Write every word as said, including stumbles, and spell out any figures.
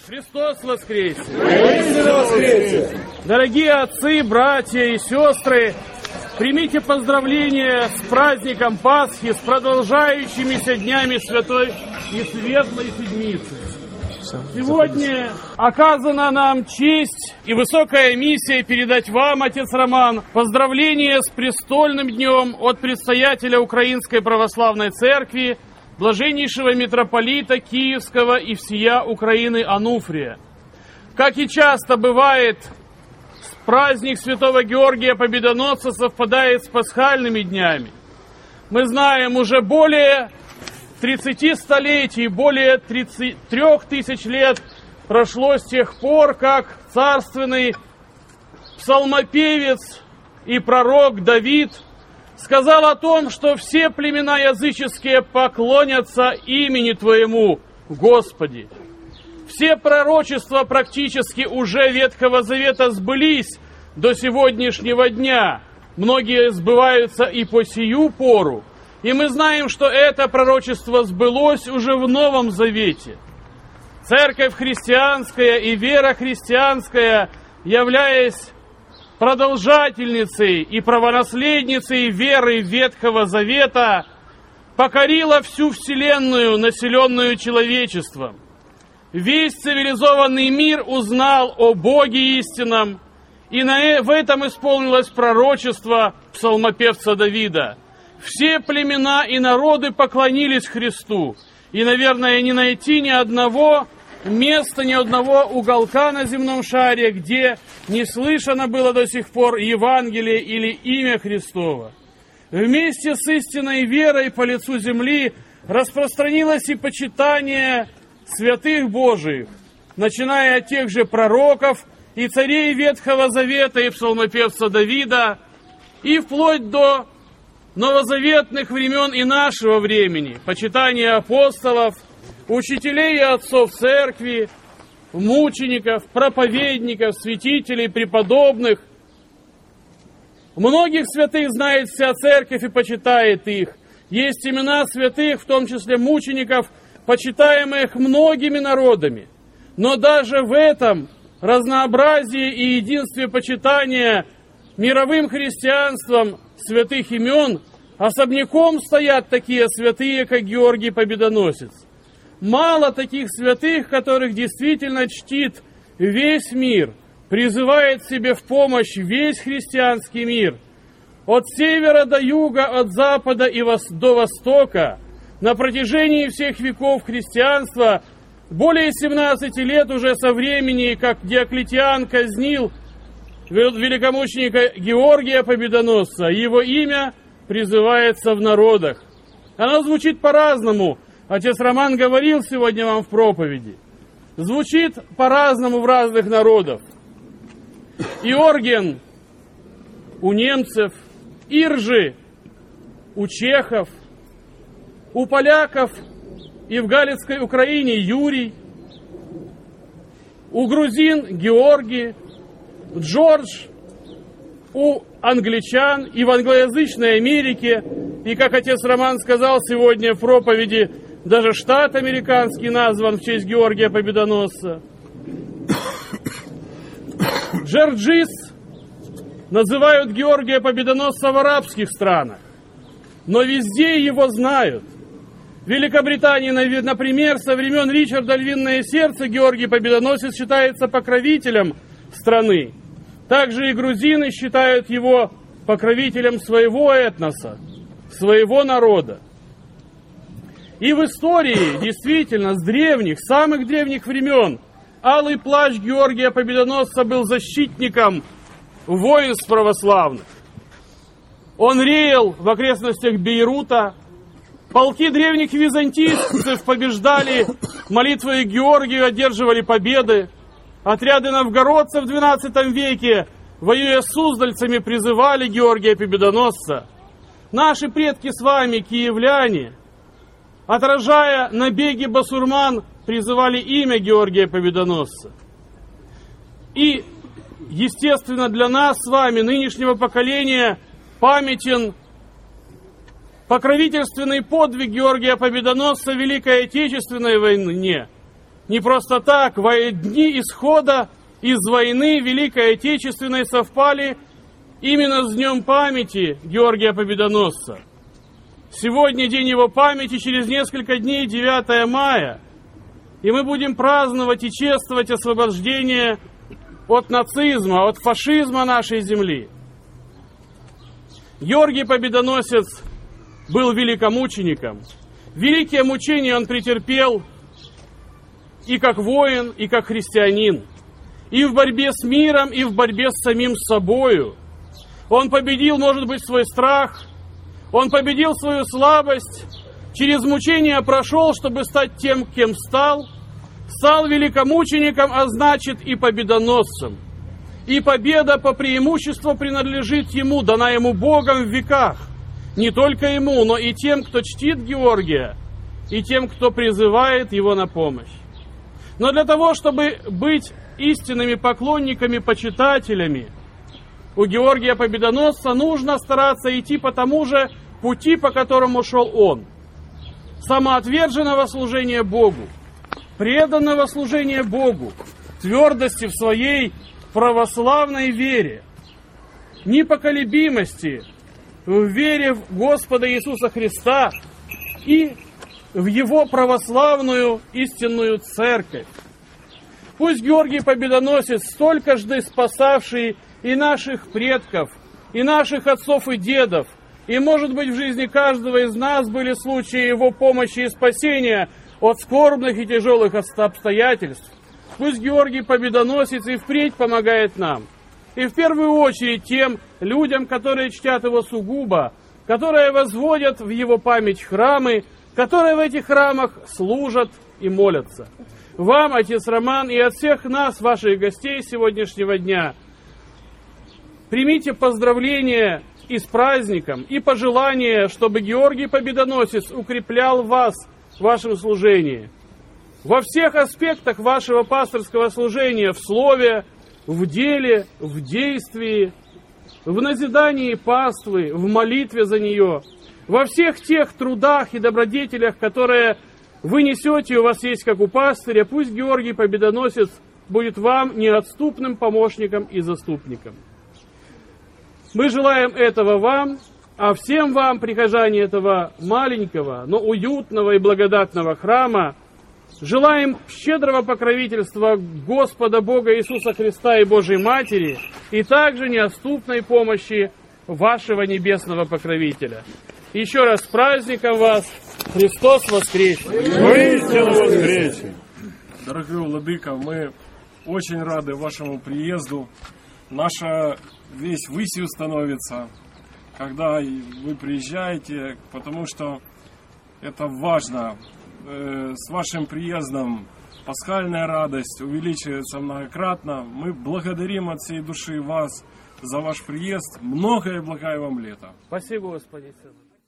Христос воскресе! Воистину воскресе! Дорогие отцы, братья и сестры, примите поздравления с праздником Пасхи, с продолжающимися днями Святой и Светлой Седмицы. Сегодня оказана нам честь и высокая миссия передать вам, отец Роман, поздравления с престольным днем от предстоятеля Украинской Православной Церкви, блаженнейшего митрополита Киевского и всея Украины Ануфрия. Как и часто бывает, праздник Святого Георгия Победоносца совпадает с пасхальными днями. Мы знаем, уже более тридцати столетий, более тридцати трёх тысяч лет прошло с тех пор, как царственный псалмопевец и пророк Давид сказал о том, что все племена языческие поклонятся имени Твоему, Господи. Все пророчества практически уже Ветхого Завета сбылись до сегодняшнего дня. Многие сбываются и по сию пору. И мы знаем, что это пророчество сбылось уже в Новом Завете. Церковь христианская и вера христианская, являясь продолжательницей и правонаследницей веры Ветхого Завета, покорила всю вселенную, населенную человечеством. Весь цивилизованный мир узнал о Боге истинном, и на, в этом исполнилось пророчество псалмопевца Давида. Все племена и народы поклонились Христу, и, наверное, не найти ни одного места, ни одного уголка на земном шаре, где не слышано было до сих пор Евангелие или имя Христово. Вместе с истинной верой по лицу земли распространилось и почитание святых Божиих, начиная от тех же пророков и царей Ветхого Завета и псалмопевца Давида, и вплоть до новозаветных времен и нашего времени, почитание апостолов, учителей и отцов церкви, мучеников, проповедников, святителей, преподобных. Многих святых знает вся церковь и почитает их. Есть имена святых, в том числе мучеников, почитаемых многими народами. Но даже в этом разнообразии и единстве почитания мировым христианством святых имен особняком стоят такие святые, как Георгий Победоносец. Мало таких святых, которых действительно чтит весь мир, призывает себе в помощь весь христианский мир. От севера до юга, от запада и до востока, на протяжении всех веков христианства, более семнадцати лет уже со времени, как Диоклетиан казнил великомученика Георгия Победоносца, его имя призывается в народах. Оно звучит по-разному. Отец Роман говорил сегодня вам в проповеди. Звучит по-разному в разных народах. Иорген у немцев, Иржи у чехов, у поляков и в Галицкой Украине Юрий, у грузин Георгий, Джордж у англичан и в англоязычной Америке, и, как отец Роман сказал сегодня в проповеди, даже штат американский назван в честь Георгия Победоносца. Джорджис называют Георгия Победоносца в арабских странах, но везде его знают. В Великобритании, например, со времен Ричарда Львиное Сердце Георгий Победоносец считается покровителем страны. Также и грузины считают его покровителем своего этноса, своего народа. И в истории, действительно, с древних, самых древних времен, алый плащ Георгия Победоносца был защитником воинств православных. Он реял в окрестностях Бейрута. Полки древних византийцев побеждали, молитвой Георгию одерживали победы. Отряды новгородцев в двенадцатом веке, воюя с суздальцами, призывали Георгия Победоносца. Наши предки с вами, киевляне, отражая набеги басурман, призывали имя Георгия Победоносца. И, естественно, для нас с вами, нынешнего поколения, памятен покровительственный подвиг Георгия Победоносца в Великой Отечественной войне, Не просто так, во дни исхода из войны Великой Отечественной совпали именно с Днем памяти Георгия Победоносца. Сегодня день его памяти, через несколько дней, девятое мая. И мы будем праздновать и чествовать освобождение от нацизма, от фашизма нашей земли. Георгий Победоносец был великомучеником. Великие мучения он претерпел и как воин, и как христианин. И в борьбе с миром, и в борьбе с самим собою. Он победил, может быть, свой страх, он победил свою слабость, через мучения прошел, чтобы стать тем, кем стал, стал великомучеником, а значит и победоносцем. И победа по преимуществу принадлежит ему, дана ему Богом в веках. Не только ему, но и тем, кто чтит Георгия, и тем, кто призывает его на помощь. Но для того, чтобы быть истинными поклонниками, почитателями у Георгия Победоносца, нужно стараться идти по тому же пути, по которому шел он. Самоотверженного служения Богу, преданного служения Богу, твердости в своей православной вере, непоколебимости в вере в Господа Иисуса Христа и в Его православную истинную церковь. Пусть Георгий Победоносец, столькожды спасавший и наших предков, и наших отцов и дедов, и, может быть, в жизни каждого из нас были случаи его помощи и спасения от скорбных и тяжелых обстоятельств. Пусть Георгий Победоносец и впредь помогает нам. И в первую очередь тем людям, которые чтят его сугубо, которые возводят в его память храмы, которые в этих храмах служат и молятся. Вам, отец Роман, и от всех нас, ваших гостей сегодняшнего дня, примите поздравления и с праздником, и пожелания, чтобы Георгий Победоносец укреплял вас в вашем служении. Во всех аспектах вашего пасторского служения, в слове, в деле, в действии, в назидании паствы, в молитве за нее, во всех тех трудах и добродетелях, которые вы несете, у вас есть как у пастыря, пусть Георгий Победоносец будет вам неотступным помощником и заступником. Мы желаем этого вам, а всем вам, прихожане этого маленького, но уютного и благодатного храма, желаем щедрого покровительства Господа Бога Иисуса Христа и Божьей Матери, и также неотступной помощи вашего небесного покровителя. Еще раз с праздником вас! Христос воскресе! Воистину воскресе! Дорогой владыка, мы очень рады вашему приезду. Наша весь высью становится, когда вы приезжаете, потому что это важно. С вашим приездом пасхальная радость увеличивается многократно. Мы благодарим от всей души вас за ваш приезд. Многое благое вам лето. Спасибо, Господи.